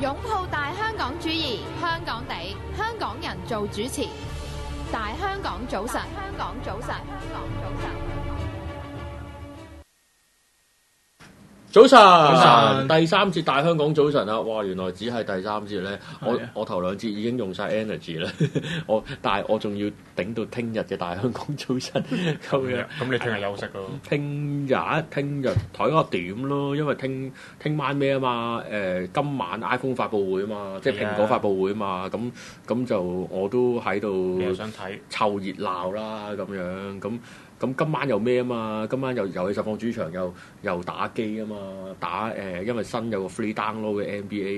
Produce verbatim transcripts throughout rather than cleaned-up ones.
擁抱大香港主義，香港地，香港人做主持。大香港早晨，香港早晨，香港早晨。 早晨， 早晨第三節大香港早晨啊！哇，原來只係第三節咧，我係啊我頭兩節已經用晒 energy 啦，我但係我仲要頂到聽日嘅大香港早晨咁樣。 咁你聽日休息咯。 聽日聽日睇下點咯，因為聽聽晚咩啊嘛？誒、呃，今晚 iPhone 發佈會啊嘛，即係蘋果發佈會啊嘛，咁咁就我都喺度你又想睇湊熱鬧啦，咁樣咁。咁今晚又咩啊嘛？今晚又遊戲實況主場又又打機啊嘛，打誒、呃，因為新有個 free download 嘅 N B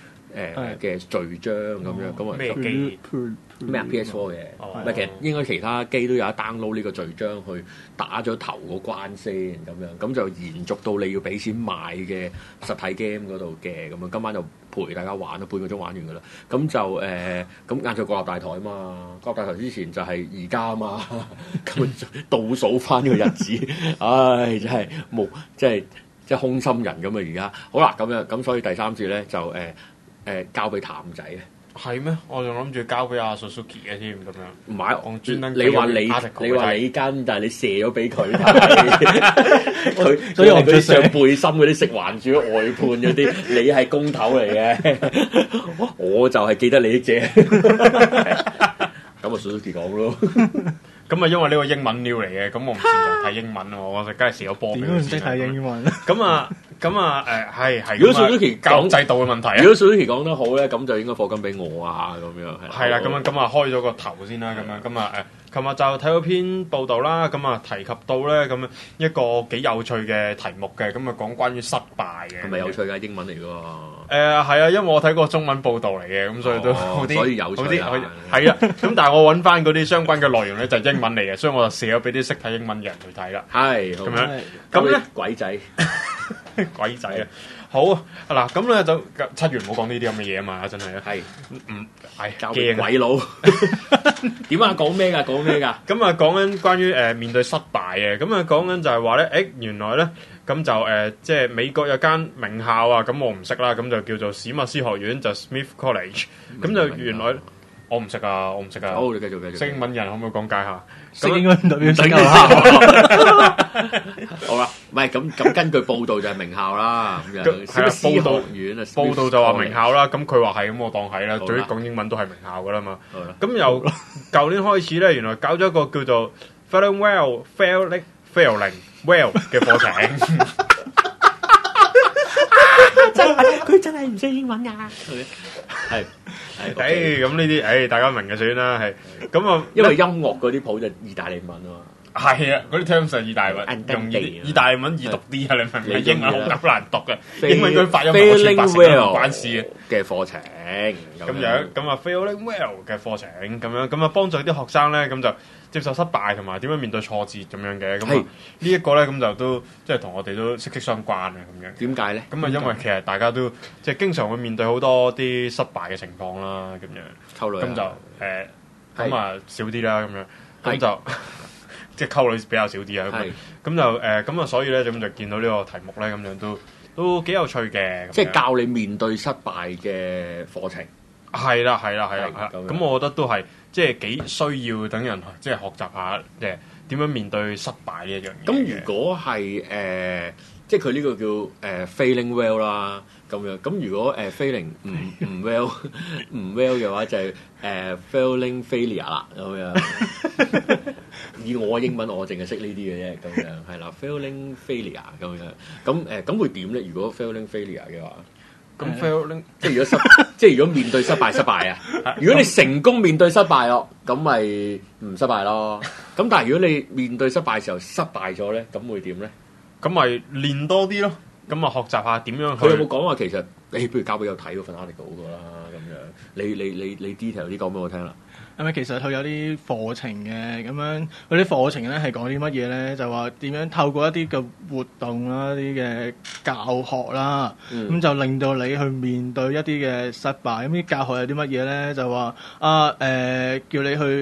A 誒嘅序章咁樣，咁啊咩機？ 咩 P S Four 嘅，唔係其實應該其他機都有得 download 呢個序章去打咗頭個關先咁樣，咁就延續到你要俾錢買嘅實體 game 嗰度嘅，咁樣今晚就陪大家玩啦，半個鐘玩完噶啦，咁就誒咁晏晝國立大台啊嘛，國立大台之前就係而家啊嘛，咁倒數翻呢個日子，唉真係冇，即係即係空心人咁啊而家，好啦咁樣咁所以第三節咧就誒誒、呃呃、交俾譚仔啊。 係咩？我仲諗住交俾阿 Suzuki 嘅添咁樣。 唔係， 我專登你話你俾個你話你跟，但係你射咗俾佢，佢所以我唔佢出聲上背心嗰啲食環署外判嗰啲，你係公頭嚟嘅，我就係記得你啫。咁啊，Suzuki講咯。 咁啊，因為呢個英文 new 嚟嘅，咁我唔擅長睇英文喎，我就梗係射咗波俾佢點都唔識睇英文。 咁啊，咁啊，誒係係。 如果 Suzuki 教育制度嘅問題啊。 如果 Suzuki 講得好咧，咁就應該課金俾我啊，咁樣係。 係啦，咁啊，咁啊，開咗個頭先啦，咁樣，咁啊誒。琴日就睇到篇報道啦，咁啊提及到咧咁一個幾有趣嘅題目嘅，咁啊講關於失敗嘅。 係咪有趣㗎？英文嚟㗎喎。 誒係啊，因為我睇過中文報道嚟嘅，咁所以都好啲， 所以有趣啊。係啊，咁但係我揾翻嗰啲相關嘅內容咧就係英文嚟嘅，所以我就寫咗俾啲識睇英文嘅人去睇啦。 係咁樣， 咁咧鬼仔， 鬼仔啊！好啊，嗱咁咧就七月唔好講呢啲咁嘅嘢啊嘛，真係啊。 係， 唔係交俾鬼佬。點啊？講咩㗎？講咩㗎？ 咁啊，講緊關於誒、呃、面對失敗嘅，咁啊講緊就係話咧，誒原來咧咁就誒、呃、即係美國有間名校啊，咁我唔識啦，咁就叫做史密斯學院，就 Smith College，咁就原來我唔識啊，我唔識啊。 好，你繼續繼續。 識英文人可唔可以講解下？ 識英文代表識啊！好啦，唔係咁咁，根據報道就係名校啦，咁樣。 係啦，報道院啊， 報道就話名校啦，咁佢話係，咁我當係啦。 好啦最講英文都係名校噶啦嘛。 好啦， 咁由舊年開始咧，原來搞咗一個叫做 Failing Well Failing Failing Well 嘅課程。 真係佢真係唔識英文㗎。係係， 誒咁呢啲誒大家明嘅算啦，係咁啊， 因為音樂嗰啲譜就意大利文啊嘛。 係啊，嗰啲 terms 係意大利文，容易啲。意大利文易讀啲啊，你明唔明？英文好好難讀嘅，英文佢發音同我全白成唔關事嘅。 嘅課程咁樣咁啊 ，Failing Well 嘅課程咁樣咁啊，幫助啲學生咧咁就接受失敗同埋點樣面對挫折咁樣嘅。咁啊呢一個咧咁就都即係同我哋都息息相關啊咁樣。 點解咧？ 咁啊，因為其實大家都即係經常會面對好多啲失敗嘅情況啦，咁樣。 溝女咁就誒咁啊少啲啦，咁樣咁就。即係溝女比較少啲啊，咁就誒咁啊，所以咧咁就見到呢個題目咧，咁樣都都幾有趣嘅。 即係教你面對失敗嘅課程。 係啦，係啦，係啦，咁我覺得都係即係幾需要等人即係學習下誒點樣面對失敗呢一樣嘢。 咁如果係誒、呃，即係佢呢個叫誒、呃、failing well 啦，咁樣咁如果誒、呃、failing 唔唔 well 唔 well 嘅話，就係、是、誒、呃、failing failure 啦，咁樣。以我英文我淨係識呢啲嘅啫，咁樣係啦 ，failing failure 咁樣，咁誒咁會點咧？如果 failing failure 嘅話， 咁 failing 即係如果失，即係如果面對失敗失敗啊！如果你成功面對失敗咯，咁咪唔失敗咯。咁但係如果你面對失敗嘅時候失敗咗咧，咁會點咧？ 咁咪練多啲咯。咁啊，學習下點樣去。 佢有冇講話其實你不如交俾我睇嗰份 article 嗰個啦，咁樣你你你你 detail 啲講俾我聽啦。 係咪其實佢有啲課程嘅咁樣？嗰啲課程咧係講啲乜嘢咧？就話點樣透過一啲嘅活動啦、一啲嘅教學啦，咁、嗯、就令到你去面對一啲嘅失敗。咁啲教學有啲乜嘢咧？就話啊誒、呃，叫你去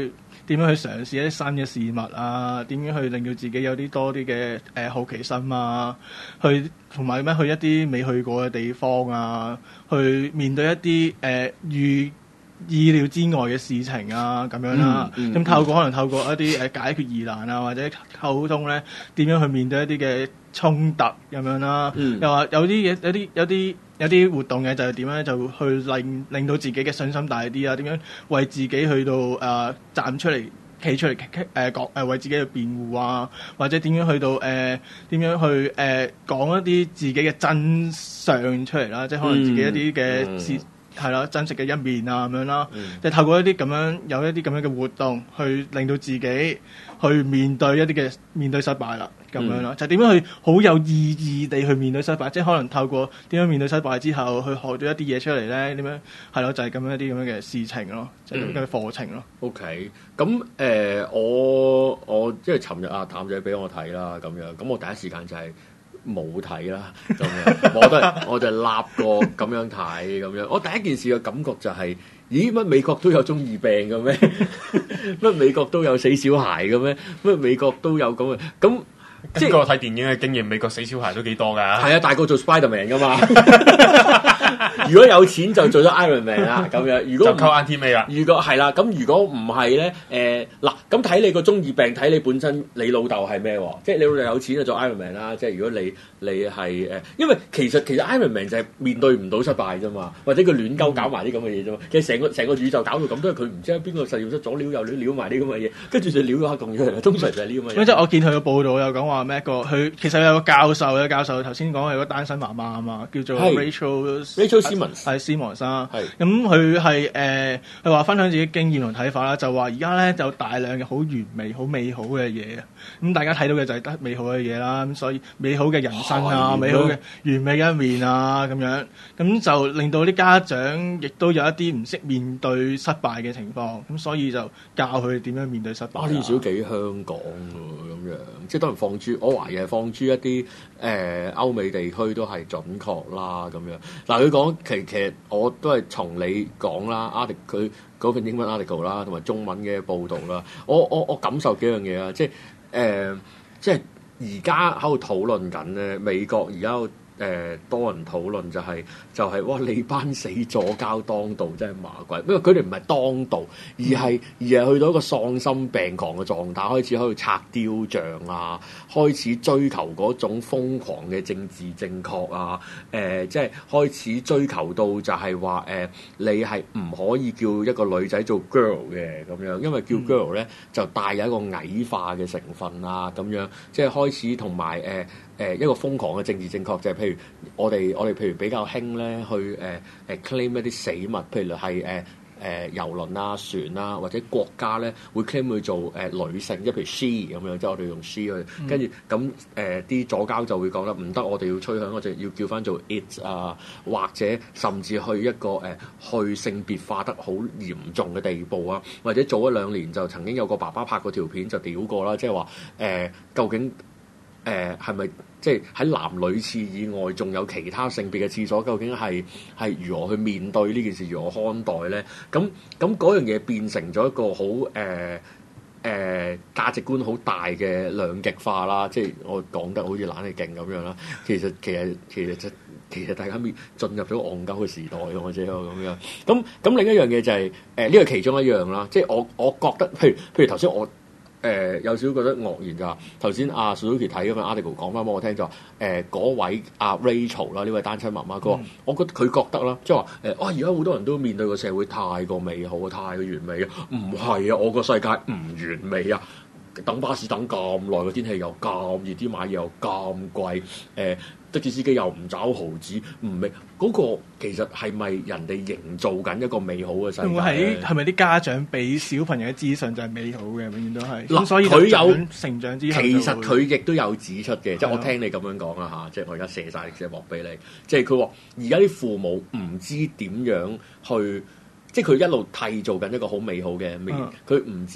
點樣去嘗試一啲新嘅事物啊，點樣去令到自己有啲多啲嘅誒好奇心啊，去同埋咩去一啲未去過嘅地方啊，去面對一啲誒預意料之外嘅事情啊，咁樣啦。咁、嗯嗯、透過可能透過一啲誒解決疑難啊，或者溝通咧，點樣去面對一啲嘅衝突咁樣啦。嗯、又話有啲嘢，有啲有啲有啲活動嘅就係點樣就去令令到自己嘅信心大啲啊？點樣為自己去到誒、呃、站出嚟、企出嚟誒講誒為自己去辯護啊？或者點樣去到誒點、呃、樣去誒、呃、講一啲自己嘅真相出嚟啦？即係可能自己一啲嘅事。嗯嗯係啦，真實嘅一面啊，咁樣啦，即係、嗯、透過一啲咁樣有一啲咁樣嘅活動，去令到自己去面對一啲嘅面對失敗啦，咁樣啦，嗯、就點樣去好有意義地去面對失敗，即係可能透過點樣面對失敗之後，去學到一啲嘢出嚟咧，點樣係咯，就係、是、咁樣一啲咁樣嘅事情咯，即係咁嘅課程咯。 嗯、OK，咁誒、呃，我我即係尋日阿譚仔俾我睇啦，咁樣，咁我第一時間就係、是。冇睇啦，咁樣我都係我就立過咁樣睇咁樣。我第一件事嘅感覺就係、是，咦乜美國都有中二病嘅咩？乜美國都有死小孩嘅咩？乜美國都有咁嘅咁。 即係我睇電影嘅經驗，美國死小孩都幾多㗎。 係啊，大個做 Spiderman 㗎嘛。如果有錢就做咗 Iron Man 啦，咁樣。如果就扣 Auntie May 啦。 如果係啦，咁如果唔係咧，誒嗱，咁睇你個中二病，睇你本身你老豆係咩喎？即係你老豆有錢就做 Iron Man 啦。即係如果你你係誒，因為其實其實 Iron Man 就係面對唔到失敗啫嘛，或者佢亂鳩搞埋啲咁嘅嘢啫嘛。其實成個成個宇宙搞到咁，都係佢唔知喺邊個實驗室左撩右撩撩埋啲咁嘅嘢，跟住就撩咗黑洞出嚟啦。通常就係呢咁嘅嘢。 咁即係我見佢個報道有講話咩個佢其實有個教授嘅教授頭先講係個單身媽媽啊嘛，叫做 Rachel Rachel Simmons 係 Simmons 啊。 係咁佢係誒佢話分享自己經驗同睇法啦，就話而家咧有大量嘅好完美、好美好嘅嘢啊。咁大家睇到嘅就係得美好嘅嘢啦。咁所以美好嘅人生啊，美好嘅完美嘅一面啊，咁樣咁就令到啲家長亦都有一啲唔識面對失敗嘅情況，咁所以就教佢點樣面對失敗。 啊，呢少幾香港喎，咁樣即係當然放諸，我懷疑係放諸一啲誒、呃、歐美地區都係準確啦，咁樣嗱佢講其其實我都係從你講啦，article 佢嗰份英文 article 啦，同埋中文嘅報導啦，我我我感受幾樣嘢啊，即係誒、呃、即係而家喺度討論緊咧，美國而家。誒、呃、多人討論就係、是、就係、是、哇你班死左膠當道真係麻鬼，因為佢哋唔係當道，而係而係去到一個喪心病狂嘅狀態，開始喺度拆雕像啊，開始追求嗰種瘋狂嘅政治正確啊，誒、呃、即係開始追求到就係話誒你係唔可以叫一個女仔做 girl 嘅咁樣，因為叫 girl 咧就帶有一個矮化嘅成分啊咁樣，即係開始同埋誒。呃誒、呃、一個瘋狂嘅政治正確就係、是、譬如我哋我哋譬如比較興咧去誒誒、呃、claim 一啲死物，譬如係誒誒遊輪啊船啊或者國家咧會 claim 去做誒、呃、女性，即係譬如 she 咁樣，即係我哋用 she 去，跟住咁誒啲左膠就會講得唔得，我哋要趨向我哋要叫翻做 it 啊，或者甚至去一個誒、呃、去性別化得好嚴重嘅地步啊，或者早一兩年就曾經有個爸爸拍過條片就屌過啦，即係話誒究竟。誒係咪即係喺男女廁以外，仲有其他性別嘅廁所？究竟係係如何去面對呢件事，如何看待咧？咁咁嗰樣嘢變成咗一個好誒誒價值觀好大嘅兩極化啦。即係我講得好似懶係勁咁樣啦。其實其實其實其實大家面進入咗戇鳩嘅時代咯，或者咁樣。咁咁另一樣嘢就係誒呢個其中一樣啦。即係我我覺得，譬如譬如頭先我。誒、呃、有少少覺得愕然就話，頭先阿 Suki 睇嗰份 article 講翻俾我聽就話，誒嗰位阿 Rachel 啦，呢位單親媽媽，佢話、嗯、我覺得佢覺得啦，即係話誒，哇而家好多人都面對個社會太過美好啊，太過完美啊，唔係啊，我個世界唔完美啊。等巴士等咁耐，個天氣又咁熱，啲買嘢又咁貴，誒、呃、的士司機又唔找毫子，唔明嗰個其實係咪人哋營造緊一個美好嘅世界？會係係咪啲家長俾小朋友嘅資訊就係美好嘅，永遠都係。 嗱， 所以佢有成長之後， 其實佢亦都有指出嘅，即係我聽你咁樣講啦嚇，即係我而家射晒歷史幕俾你，即係佢話而家啲父母唔知點樣去，即係佢一路締造緊一個好美好嘅面，佢唔、嗯、知。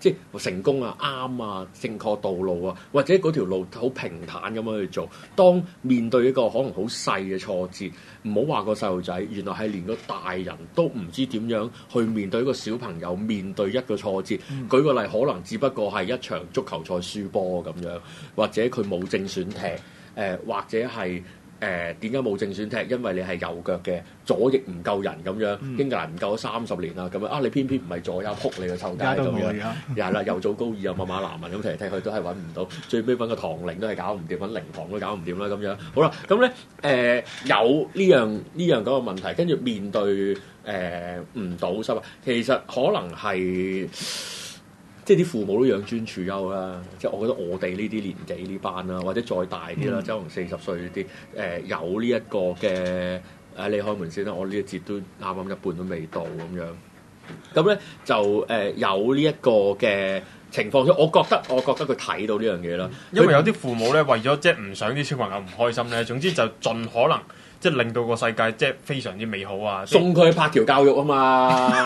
即係成功啊、啱啊、正確道路啊，或者嗰條路好平坦咁樣去做。當面對一個可能好細嘅挫折，唔好話個細路仔，原來係連個大人都唔知點樣去面對一個小朋友面對一個挫折。嗯、舉個例，可能只不過係一場足球賽輸波咁樣，或者佢冇正選踢，誒、呃、或者係。誒點解冇正選踢？因為你係右腳嘅，左翼唔夠人咁樣，嗯、英格蘭唔夠咗三十年啦咁樣啊！你偏偏唔係左右撲你個臭街咁樣，又係啦，又做高二又馬馬南文咁踢嚟踢去都係揾唔到，最尾揾個唐寧都係搞唔掂，揾靈堂都搞唔掂啦咁樣。好啦，咁咧誒有呢樣呢樣嗰個問題，跟住面對誒唔到失敗，其實可能係。即係啲父母都養尊處優啦，即係我覺得我哋呢啲年紀呢班啦，或者再大啲啦，即係可能四十歲呢啲，誒、呃、有呢一個嘅，誒、啊、你開門先啦，我呢一節都啱啱一半都未到咁樣，咁咧就誒、呃、有呢一個嘅情況，所以我覺得我覺得佢睇到呢樣嘢啦， 因為有啲父母咧為咗即係唔想啲小朋友唔開心咧，總之就盡可能即係令到個世界即係非常之美好啊， 送佢去柏橋教育啊嘛。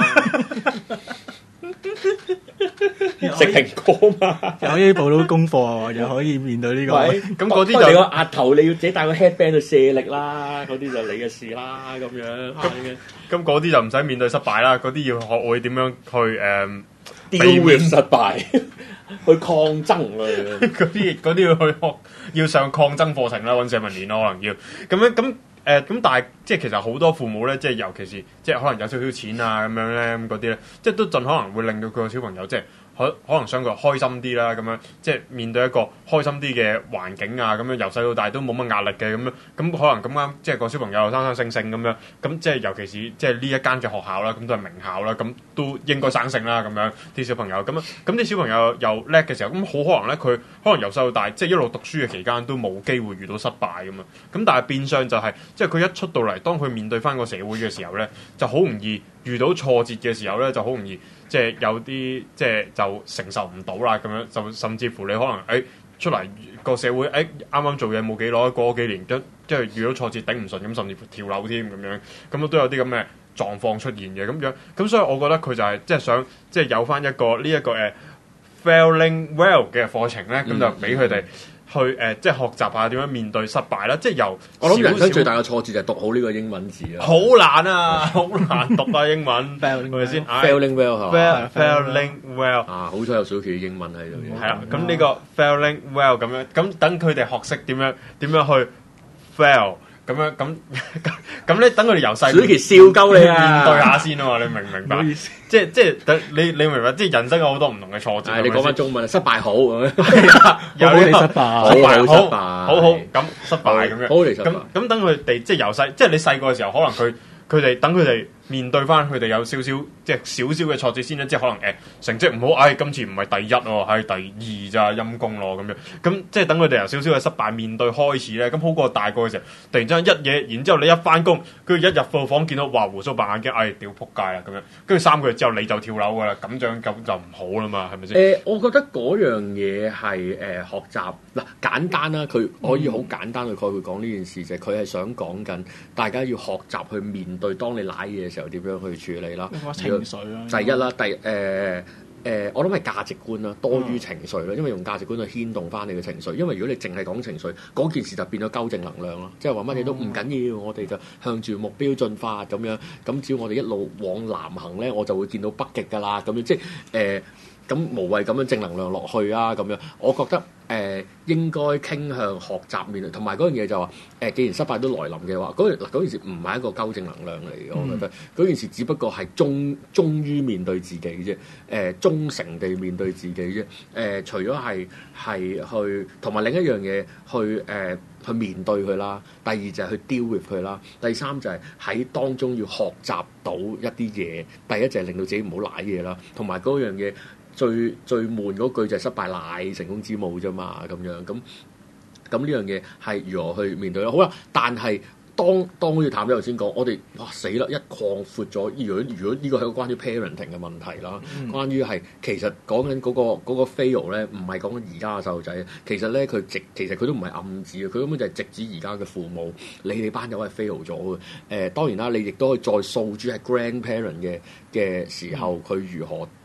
食蘋果嘛， 又可以補到功課，又可以面對呢、這個。 咁嗰啲就你個額頭，你要自己帶個 headband 去卸力啦，嗰啲就你嘅事啦，咁樣。 咁嗰啲就唔使面對失敗啦，嗰啲要學會點樣去誒避免失敗，去抗爭啊！ 嗰啲嗰啲要去學，要上抗爭課程啦，揾社民連咯，可能要咁樣咁。誒咁、呃，但係即係其實好多父母咧，即係尤其是即係可能有少少錢啊咁樣咧，咁嗰啲咧，即係都盡可能會令到佢個小朋友即係可可能想佢開心啲啦，咁樣即係面對一個開心啲嘅環境啊，咁樣由細到大都冇乜壓力嘅咁樣，咁可能咁啱即係個小朋友生生性性咁樣，咁即係尤其是即係呢一間嘅學校啦，咁都係名校啦，咁都應該生性啦，咁樣啲小朋友咁樣，咁啲小朋友又叻嘅時候，咁好可能咧佢可能由細到大即係一路讀書嘅期間都冇機會遇到失敗咁啊，咁但係變相就係、是。即係佢一出到嚟，當佢面對翻個社會嘅時候咧，就好容易遇到挫折嘅時候咧，就好容易即係有啲即係就承受唔到啦咁樣，就甚至乎你可能誒、哎、出嚟個社會誒啱啱做嘢冇幾耐，過咗幾年，跟即係遇到挫折頂唔順咁，甚至乎跳樓添咁樣，咁都有啲咁嘅狀況出現嘅咁樣，咁所以我覺得佢就係、是、即係想即係有翻一個呢一、這個誒、uh, failing well 嘅課程咧，咁、嗯、就俾佢哋。去誒、呃，即係學習下點樣面對失敗啦！即係由我諗人生最大嘅挫折就係讀好呢個英文字啊！ 好難啊，好難讀啊英文，係咪先 ？Failing well 係嘛 ？Failing well 啊，好彩有小琪英文喺度嘅。 係啦，咁呢個 failing well 咁樣，咁等佢哋學識點樣點樣去 fail。咁樣咁咁咧，等佢哋由細， 小琪笑鳩你啊！ 面對下先啊嘛，你明唔明白？即係即係等你你明白？即係人生有好多唔同嘅挫折。 你講翻中文，失敗好咁樣，有你失敗， 失敗好，好好咁失敗咁樣。 好嚟失敗。 咁咁等佢哋即係由細，即係你細個嘅時候，可能佢佢哋等佢哋面對翻佢哋有少少即係少少嘅挫折先咧，即係可能誒、欸、成績唔好，唉、哎、今次唔係第一喎，係第二咋陰公咯咁樣。咁即係等佢哋由少少嘅失敗面對開始咧，咁好過大個嘅時候，突然之間一嘢，然之後你一翻工，跟住一入到房見到哇胡鬚白眼鏡，唉屌撲街啦咁樣，跟住三個月之後你就跳樓噶啦，咁樣咁就唔好啦嘛，係咪先？ 誒、呃，我覺得嗰樣嘢係誒學習嗱簡單啦，佢可以好簡單去概括講呢件事就係佢係想講緊大家要學習去面對當你瀨嘢嘅時候點樣去處理啦。 情緒啦， 第一啦，第誒誒、呃呃，我諗係價值觀啦，多於情緒啦，因為用價值觀去牽動翻你嘅情緒。因為如果你淨係講情緒，嗰件事就變咗鳩正能量咯，即係話乜嘢都唔緊要，我哋就向住目標進發咁樣。咁只要我哋一路往南行咧，我就會見到北極噶啦。咁樣即係誒，咁、呃、無謂咁樣正能量落去啊。咁樣，我覺得誒、呃、應該傾向學習面對，同埋嗰樣嘢就話誒、呃，既然失敗都來臨嘅話，嗰嗱嗰件事唔係一個鳩正能量嚟嘅，我覺得嗰件事只不過係忠忠於面對自己啫，誒、呃、忠誠地面對自己啫，誒、呃、除咗係係去同埋另一樣嘢去誒、呃、去面對佢啦，第二就係去 deal with 佢啦，第三就係喺當中要學習到一啲嘢，第一就係令到自己唔好賴嘢啦，同埋嗰樣嘢。最最悶嗰句就係失敗乃成功之母啫嘛，咁樣咁咁呢樣嘢係如何去面對咧？好啦，但係當當好似譚仔頭先講，我哋哇死啦，一擴闊咗。如果如果呢個係個關於 parenting 嘅問題啦，嗯、關於係其實講緊嗰個嗰、嗰個 fail 咧，唔係講緊而家嘅細路仔，其實咧佢直其實佢都唔係暗指嘅，佢根本就係直指而家嘅父母，你哋班友係 fail 咗嘅。誒、呃、當然啦，你亦都可以再訴諸係 grandparent 嘅嘅時候，佢如何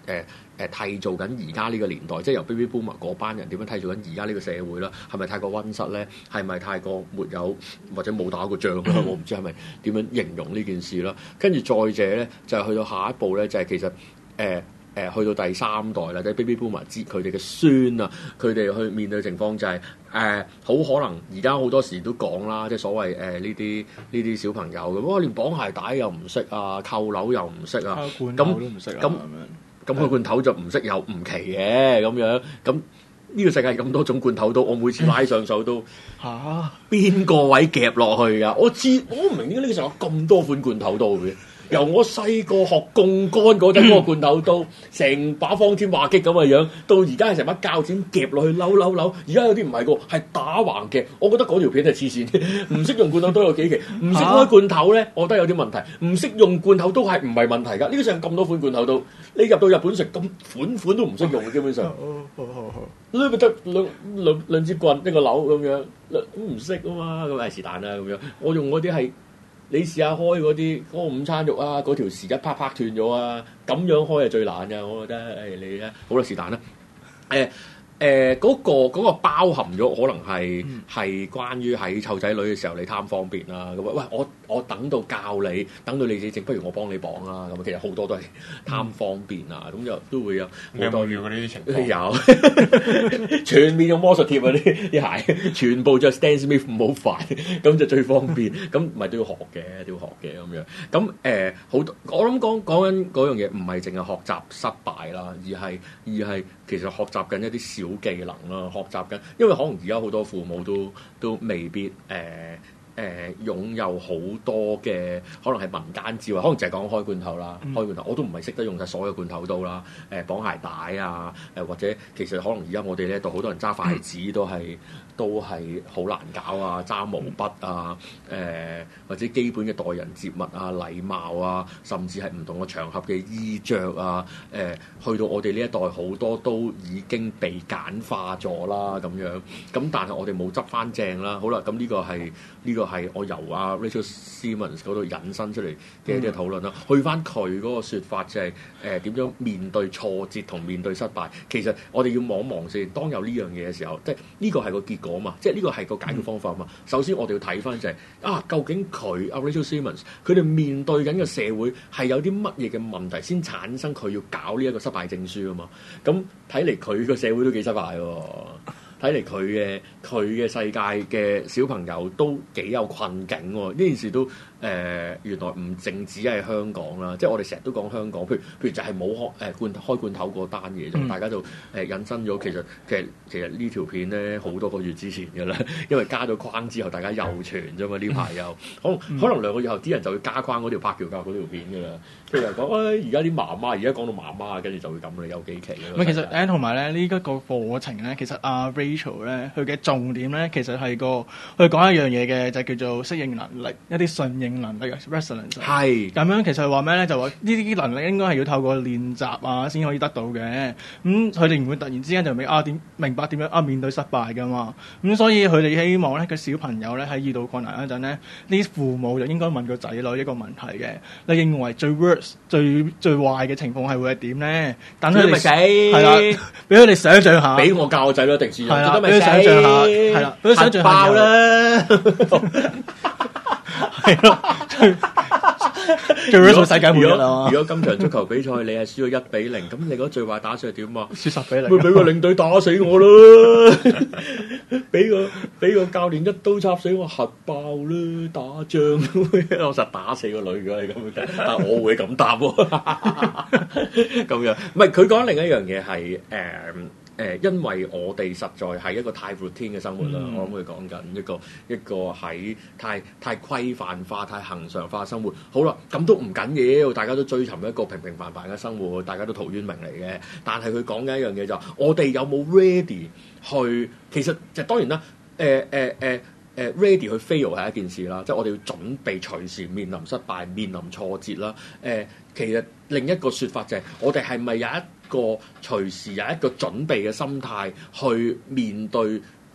誒誒締造緊而家呢個年代，即係由 Baby Boomer 嗰班人點樣締造緊而家呢個社會啦？係咪太過溫室咧？係咪太過沒有或者冇打過仗咧？我唔知係咪點樣形容呢件事啦。跟住再者咧，就係、是、去到下一步咧，就係、是、其實誒。呃誒、呃、去到第三代啦，即係 Baby Boomer 知佢哋嘅孫啊，佢哋去面對嘅情況就係誒好可能而家好多時都講啦，即係所謂誒呢啲呢啲小朋友咁，哇連綁鞋帶又唔識啊，扣鈕又唔識啊， 咁都唔識啊，咁咁佢罐頭就唔識又唔奇嘅咁樣，咁呢個世界咁多種罐頭刀，我每次拉上手都嚇邊個位夾落去㗎？我知我唔明點解呢個世界有咁多款罐頭刀嘅。由我細個學槓桿嗰陣嗰個罐頭刀，成把方天畫戟咁嘅樣，到而家係成把鉸剪夾落去扭扭扭，而家有啲唔係個，係打橫嘅。我覺得嗰條片係黐線，唔識用罐頭刀有幾奇，唔識開罐頭咧，我覺得有啲問題。唔識用罐頭刀係唔係問題㗎？呢個世界咁多款罐頭刀，你入到日本食咁款款都唔識用嘅，基本上。好好好，你咪得兩兩兩支棍一個扭咁樣，唔識啊嘛，咁係是但啦咁樣。我用嗰啲係。你試下開嗰啲嗰個午餐肉啊，嗰條匙一啪啪斷咗啊，咁樣開係最難㗎，我覺得。誒、哎、你咧，好啦，是但啦。誒誒嗰個嗰、嗰個包含咗，可能係係、嗯、關於喺湊仔女嘅時候你貪方便啦。咁喂，我我等到教你，等到你自己整，不如我幫你綁啦。咁其實好多都係貪方便啊。咁就都會有好多遇過呢啲情況。 有全面用魔術貼啊！啲啲鞋全部着 Stan Smith 唔好煩，咁就最方便。咁咪都要學嘅，都要學嘅咁樣。咁誒好多，我諗講講緊嗰樣嘢，唔係淨係學習失敗啦，而係而係其實學習緊一啲小技能啦，學習緊，因為可能而家好多父母都都未必誒。呃誒、呃、擁有好多嘅可能係民間智慧，可能就係講開罐頭啦，嗯、開罐頭我都唔係識得用晒所有罐頭刀啦，誒、呃、綁鞋帶啊，誒、呃、或者其實可能而家我哋呢度好多人揸筷子都係、嗯、都係好難搞啊，揸毛筆啊，誒、呃、或者基本嘅待人接物啊、禮貌啊，甚至係唔同嘅場合嘅衣着啊，誒、呃、去到我哋呢一代好多都已經被簡化咗啦咁樣，咁但係我哋冇執翻正啦，好啦，咁呢個係呢個。係我由阿 Rachel Simmons 嗰度引申出嚟嘅一啲討論啦，嗯、去翻佢嗰個説法就係誒點樣面對挫折同面對失敗。其實我哋要望一望先，當有呢樣嘢嘅時候，即係呢個係個結果嘛，即係呢個係個解決方法嘛。嗯、首先我哋要睇翻就係、是、啊，究竟佢阿 Rachel Simmons 佢哋面對緊嘅社會係有啲乜嘢嘅問題先產生佢要搞呢一個失敗證書啊嘛。咁睇嚟佢個社會都幾失敗喎。睇嚟佢嘅佢嘅世界嘅小朋友都幾有困境喎，呢件事都誒、呃、原來唔淨止係香港啦，即係我哋成日都講香港，譬如譬如就係冇開誒罐開罐頭嗰單嘢就，嗯、大家就誒、呃、引申咗，其實其實其實呢條片咧好多個月之前㗎啦，因為加咗框之後，大家又傳啫嘛，呢排又可能、嗯、可能兩個月後啲人就會加框嗰條拍條教嗰條片㗎啦，譬如講誒而家啲媽媽而家講到媽媽，跟住就會咁啦，有幾期啦。 其實誒同埋咧呢一個課程咧，其實阿 Rachel 咧佢嘅重點咧，其實係個佢講一樣嘢嘅，就叫做適應能力，一啲順應能力 resilience。係咁樣，其實話咩咧？就話呢啲能力應該係要透過練習啊，先可以得到嘅。咁佢哋唔會突然之間就明啊點明白點樣啊面對失敗㗎嘛。咁、嗯、所以佢哋希望咧個小朋友咧喺遇到困難嗰陣咧，呢啲父母就應該問個仔女一個問題嘅：你認為最 worst 最最壞嘅情況係會係點咧？等佢哋死係啦，俾佢哋想象下。 俾我教個仔女定先， 係啦，俾佢想象下，係啦，俾佢想象爆啦，係咯。最最世界末日啊！ 如果今場足球比賽你係輸咗一比零，咁你覺得最壞打算係點啊？ 輸十比零， 咪俾個領隊打死我咯！俾個俾個教練一刀插死我，核爆啦！打仗我實打死個女嘅，你咁樣，但係我會咁答喎。咁樣唔係佢講另一樣嘢係誒。誒，因為我哋實在係一個太 routine 嘅生活啦，嗯、我諗佢講緊一個一個喺太太規範化、太恒常化嘅生活。好啦，咁都唔緊要，大家都追尋一個平平凡凡嘅生活，大家都陶淵明嚟嘅。但係佢講緊一樣嘢就係，我哋有冇 ready 去？其實就當然啦，誒誒誒誒 ready 去 fail 係一件事啦，即係我哋要準備隨時面臨失敗、面臨挫折啦。誒、呃，其實另一個説法就係，我哋係咪有一個隨時有一個準備嘅心態去面對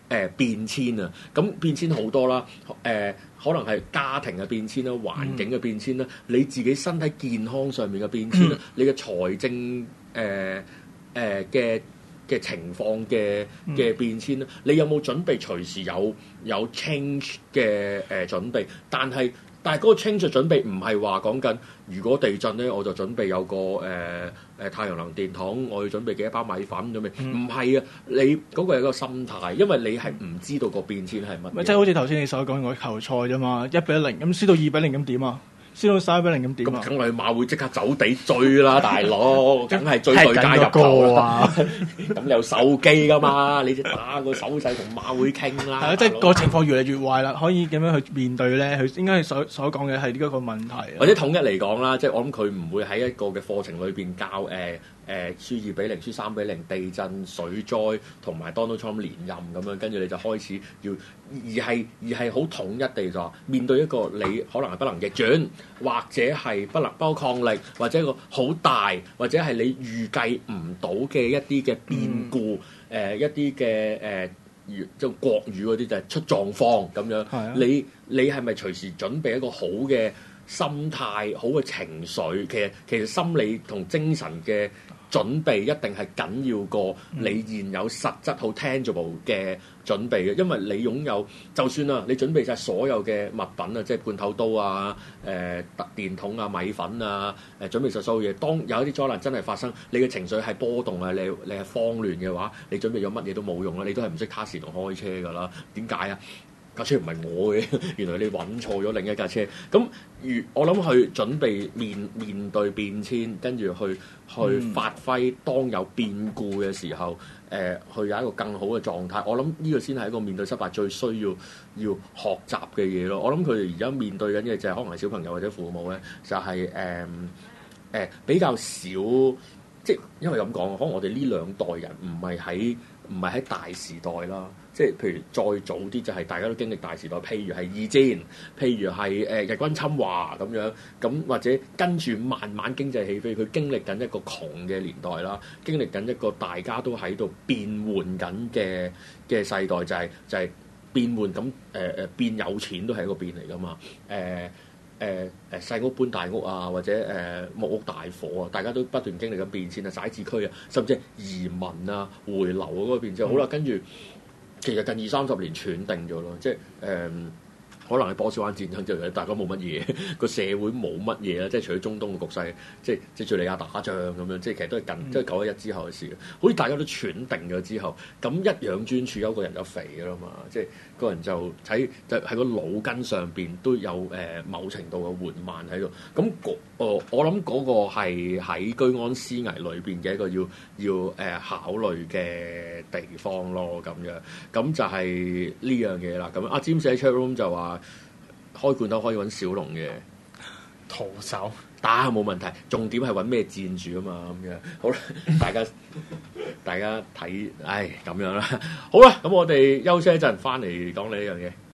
誒變遷啊，咁變遷好多啦，誒、呃、可能係家庭嘅變遷啦，環境嘅變遷啦，嗯、你自己身體健康上面嘅變遷啦，嗯、你嘅財政誒誒嘅嘅情況嘅嘅變遷啦，你有冇準備隨時有有 change 嘅誒、呃、準備？但係但係嗰個 change 嘅準備唔係話講緊，如果地震咧，我就準備有個誒誒、呃、太陽能電筒，我要準備幾多包米粉準備。唔係啊，你嗰個係一個心態，因為你係唔知道個變遷係乜。 即係好似頭先你所講個球賽啫嘛，一比零咁輸到二比零咁點啊？輸到三比零咁點啊？ 咁梗係馬會即刻走地追啦，大佬，梗係追對家入球啦。咁你有手機噶嘛？你打個手勢同馬會傾啦。係啊， 即係個情況越嚟越壞啦，可以點樣去面對咧？佢應該係所所講嘅係呢一個問題。 或者統一嚟講啦，即係我諗佢唔會喺一個嘅課程裏邊教誒。呃誒、呃、輸二比零、輸三比零，地震、水災同埋 Donald Trump 連任咁樣，跟住你就開始要，而係而係好統一地就面對一個你可能係不能逆轉，或者係不能不可抗力，或者一個好大，或者係你預計唔到嘅一啲嘅變故，誒、嗯呃、一啲嘅誒，即係國語嗰啲就係出狀況咁樣。啊、你你係咪隨時準備一個好嘅心態、好嘅情緒？其實其實心理同精神嘅準備一定係緊要過你現有實質好 tangible 嘅準備嘅，因為你擁有就算啦，你準備晒所有嘅物品啊，即係罐頭刀啊、誒、呃、電筒啊、米粉啊，誒、呃、準備晒所有嘢。當有一啲災難真係發生，你嘅情緒係波動啊，你你係慌亂嘅話，你準備咗乜嘢都冇用啦，你都係唔識揸時同開車㗎啦。點解啊？架車唔係我嘅，原來你揾錯咗另一架車。咁如我諗去準備面面對變遷，跟住去去發揮當有變故嘅時候，誒、呃、去有一個更好嘅狀態。我諗呢個先係一個面對失敗最需要要學習嘅嘢咯。我諗佢哋而家面對緊嘅就係可能係小朋友或者父母咧，就係誒誒比較少，即係因為咁講，可能我哋呢兩代人唔係喺唔係喺大時代啦。即係譬如再早啲就係大家都經歷大時代，譬如係二戰，譬如係誒、呃、日軍侵華咁樣，咁或者跟住慢慢經濟起飛，佢經歷緊一個窮嘅年代啦，經歷緊一個大家都喺度變換緊嘅嘅世代，就係、是、就係、是、變換咁誒誒變有錢都係一個變嚟㗎嘛，誒誒誒細屋搬大屋啊，或者誒、呃、木屋大火啊，大家都不斷經歷緊變遷啊，徙置區啊，甚至係移民啊、回流嗰個變遷，嗯、好啦，跟住。其實近二三十年斷定咗咯，即係誒、嗯，可能係波斯灣戰爭之後，大家冇乜嘢，個社會冇乜嘢啦，即係除咗中東嘅局勢，即係即係敍利亞打仗咁樣，即係其實都係近、嗯、即係九一一之後嘅事。好似大家都斷定咗之後，咁一養專處優個人就肥㗎啦嘛，即係個人就喺就喺個腦筋上邊都有誒、呃、某程度嘅緩慢喺度。咁我我諗嗰個係喺居安思危裏邊嘅一個要要誒、呃、考慮嘅地方咯，咁樣咁就係呢樣嘢啦。咁阿詹士喺 chat room 就話開罐頭可以揾小龍嘅徒手打冇問題，重點係揾咩戰住啊嘛，咁樣好啦，大家大家睇，唉咁樣啦，好啦，咁我哋休息一陣，翻嚟講你呢樣嘢。